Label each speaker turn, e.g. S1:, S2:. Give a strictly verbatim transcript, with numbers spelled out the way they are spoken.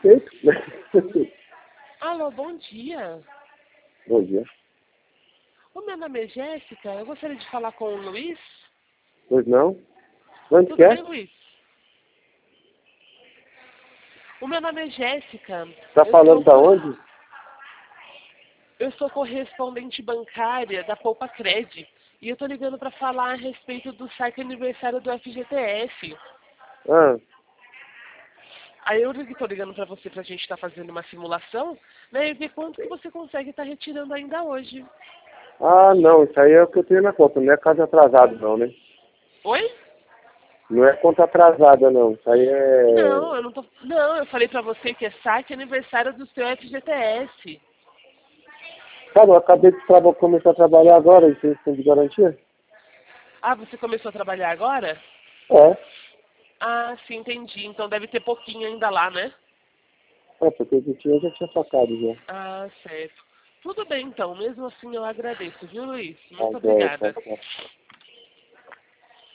S1: perfeito.
S2: Alô, bom dia.
S1: Bom dia.
S2: O meu nome é Jéssica. Eu gostaria de falar com o Luiz.
S1: Pois não? Onde
S2: Tudo
S1: que
S2: bem,
S1: é?
S2: Luiz? O meu nome é Jéssica.
S1: Tá
S2: Eu
S1: falando
S2: sou,
S1: da
S2: cor-
S1: onde?
S2: eu sou correspondente bancária da Poupa Cred. E eu tô ligando para falar a respeito do saque aniversário do F G T S.
S1: Ah,
S2: Aí eu tô ligando para você pra gente estar fazendo uma simulação, né? E ver quanto que você consegue estar retirando ainda hoje.
S1: ah, não, isso aí é o que eu tenho na conta, não é caso atrasado não, né?
S2: Oi?
S1: Não é conta atrasada não, isso aí é...
S2: Não, eu não tô. Não, eu falei pra você que é saque aniversário do seu F G T S.
S1: Cara, eu acabei de traba- começar a trabalhar agora, vocês têm de garantia?
S2: Ah, você começou a trabalhar agora?
S1: É,
S2: Ah, sim, entendi. Então deve ter pouquinho ainda lá, né?
S1: é porque o que tinha eu já tinha sacado já.
S2: Ah, certo. Tudo bem, então. Mesmo assim eu agradeço, viu, Luiz?
S1: Ah,
S2: Muito
S1: então, tá,
S2: obrigada.
S1: tá.